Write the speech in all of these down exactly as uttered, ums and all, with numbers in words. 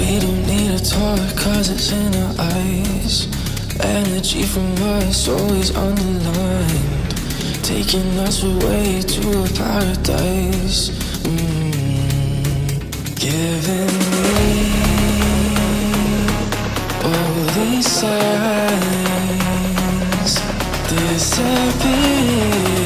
We don't need to talk cause it's in our eyes. Energy from us always underlined, taking us away to a paradise. mm, Giving me all these signs disappear.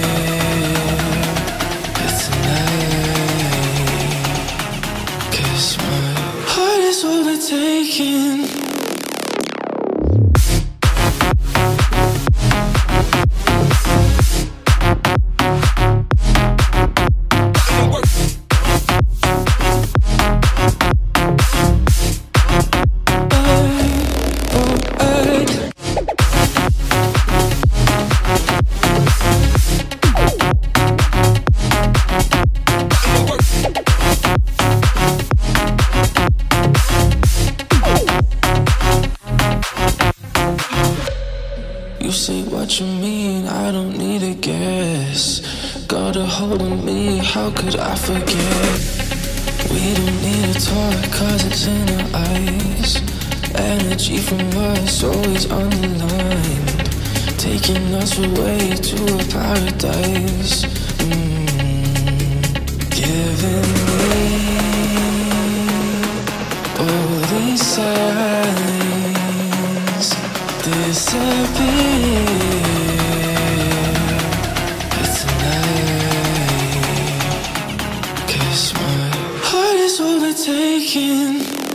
It's tonight, 'cause my heart is overtaken. You say what you mean, I don't need a guess. Got a hold of me, how could I forget? We don't need to talk cause it's in our eyes. Energy from us always underlined, taking us away to a paradise. mm, Giving me all these signs disappear. It's tonight, 'cause my heart is overtaken.